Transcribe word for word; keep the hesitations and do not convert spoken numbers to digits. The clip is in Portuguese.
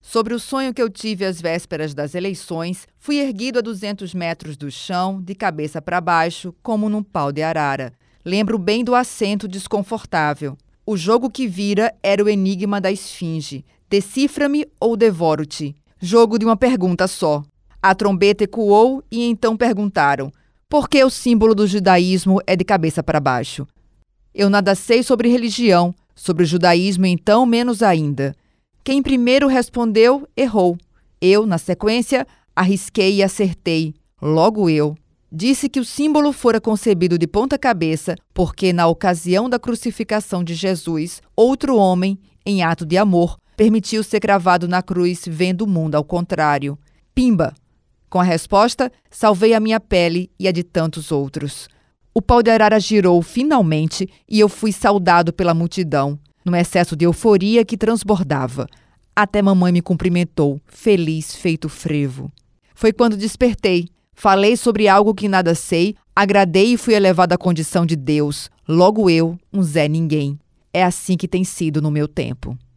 Sobre o sonho que eu tive às vésperas das eleições, fui erguido a duzentos metros do chão, de cabeça para baixo, como num pau de arara. Lembro bem do assento desconfortável. O jogo que vira era o enigma da esfinge. Decifra-me ou devoro-te? Jogo de uma pergunta só. A trombeta ecoou e então perguntaram: por que o símbolo do judaísmo é de cabeça para baixo? Eu nada sei sobre religião, sobre o judaísmo então menos ainda. Quem primeiro respondeu, errou. Eu, na sequência, arrisquei e acertei. Logo eu. Disse que o símbolo fora concebido de ponta cabeça porque, na ocasião da crucificação de Jesus, outro homem, em ato de amor, permitiu ser cravado na cruz, vendo o mundo ao contrário. Pimba! Com a resposta, salvei a minha pele e a de tantos outros. O pau de arara girou finalmente e eu fui saudado pela multidão, num excesso de euforia que transbordava. Até mamãe me cumprimentou, feliz feito frevo. Foi quando despertei. Falei sobre algo que nada sei, agradei e fui elevado à condição de Deus. Logo eu, um Zé Ninguém. É assim que tem sido no meu tempo.